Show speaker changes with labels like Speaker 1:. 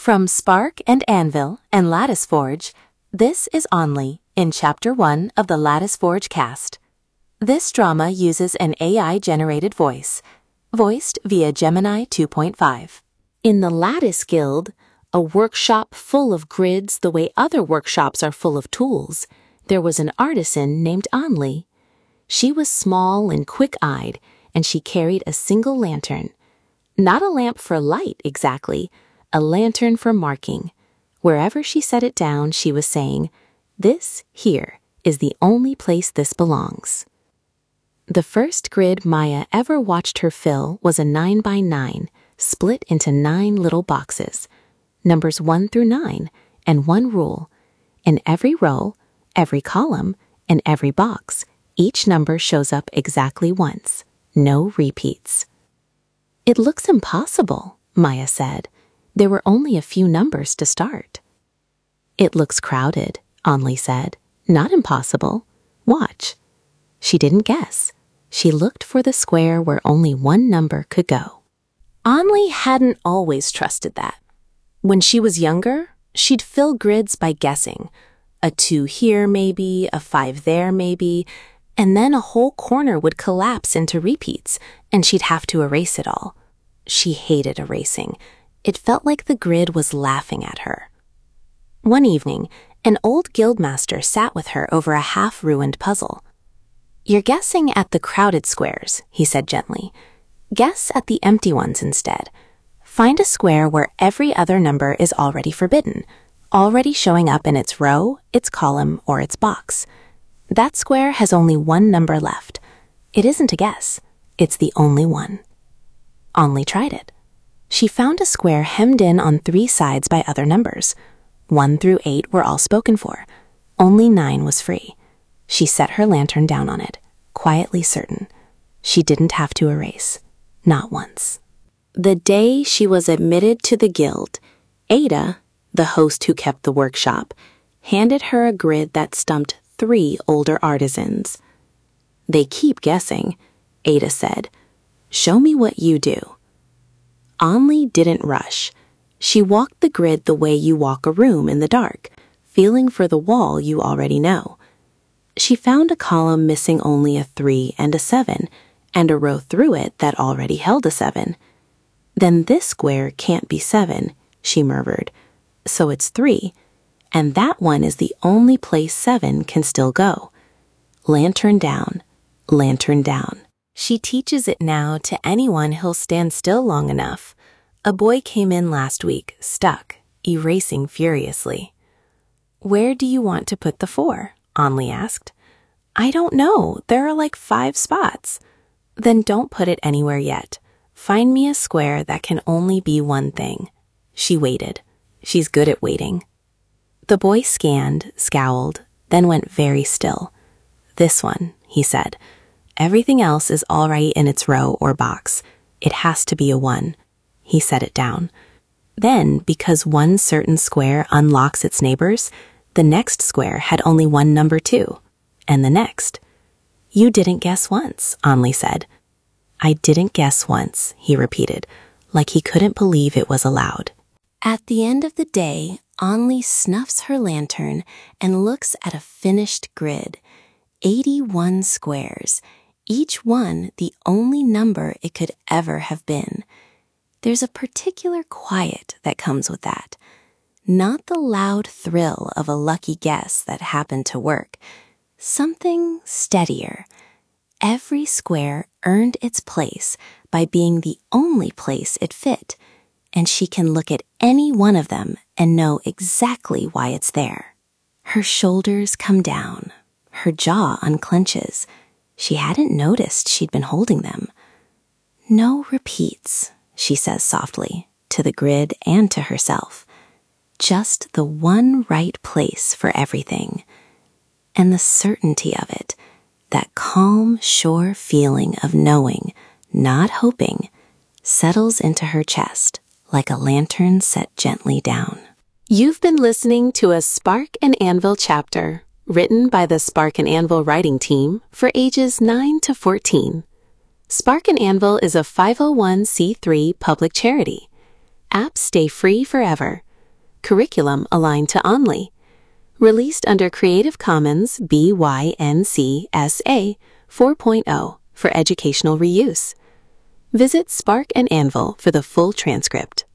Speaker 1: From Spark and Anvil and Lattice Forge, this is Onley in Chapter 1 of the Lattice Forge cast. This drama uses an AI-generated voice, voiced via Gemini 2.5. In the Lattice Guild, a workshop full of grids the way other workshops are full of tools, there was an artisan named Onley. She was small and quick-eyed, and she carried a single lantern. Not a lamp for light, exactly, a lantern for marking. Wherever she set it down, she was saying, "This here is the only place this belongs." The first grid Maya ever watched her fill was a 9x9, split into 9 little boxes, numbers 1 through 9, and one rule. In every row, every column, and every box, each number shows up exactly once, no repeats. "It looks impossible," Maya said. "There were only a few numbers to start." "It looks crowded," Onley said. "Not impossible. Watch." She didn't guess. She looked for the square where only one number could go. Onley hadn't always trusted that. When she was younger, she'd fill grids by guessing. A 2 here maybe, a 5 there maybe, and then a whole corner would collapse into repeats, and she'd have to erase it all. She hated erasing. It felt like the grid was laughing at her. One evening, an old guildmaster sat with her over a half-ruined puzzle. "You're guessing at the crowded squares," he said gently. "Guess at the empty ones instead. Find a square where every other number is already forbidden, already showing up in its row, its column, or its box. That square has only one number left. It isn't a guess. It's the only one." Onley tried it. She found a square hemmed in on 3 sides by other numbers. 1 through 8 were all spoken for. Only 9 was free. She set her lantern down on it, quietly certain. She didn't have to erase. Not once. The day she was admitted to the guild, Ada, the host who kept the workshop, handed her a grid that stumped 3 older artisans. "They keep guessing," Ada said. "Show me what you do." Onley didn't rush. She walked the grid the way you walk a room in the dark, feeling for the wall you already know. She found a column missing only a 3 and a 7, and a row through it that already held a 7. "Then this square can't be 7, she murmured. "So it's 3, and that one is the only place 7 can still go." Lantern down, lantern down. She teaches it now to anyone who'll stand still long enough. A boy came in last week, stuck, erasing furiously. "Where do you want to put the 4? Onley asked. "I don't know. There are like 5 spots." "Then don't put it anywhere yet. Find me a square that can only be one thing." She waited. She's good at waiting. The boy scanned, scowled, then went very still. "This one," he said. "Everything else is all right in its row or box. It has to be a 1. He set it down. Then, because one certain square unlocks its neighbors, the next square had only one number too, and the next. "You didn't guess once," Onley said. "I didn't guess once," he repeated, like he couldn't believe it was allowed. At the end of the day, Onley snuffs her lantern and looks at a finished grid. 81 squares, each one the only number it could ever have been. There's a particular quiet that comes with that. Not the loud thrill of a lucky guess that happened to work. Something steadier. Every square earned its place by being the only place it fit, and she can look at any one of them and know exactly why it's there. Her shoulders come down. Her jaw unclenches. She hadn't noticed she'd been holding them. "No repeats," she says softly, to the grid and to herself. Just the one right place for everything. And the certainty of it, that calm, sure feeling of knowing, not hoping, settles into her chest like a lantern set gently down. You've been listening to a Spark and Anvil chapter, written by the Spark and Anvil writing team for ages 9 to 14. Spark and Anvil is a 501c3 public charity. Apps stay free forever. curriculum aligned to Only. Released under Creative Commons BY-NC-SA 4.0 for educational reuse. Visit Spark and Anvil for the full transcript.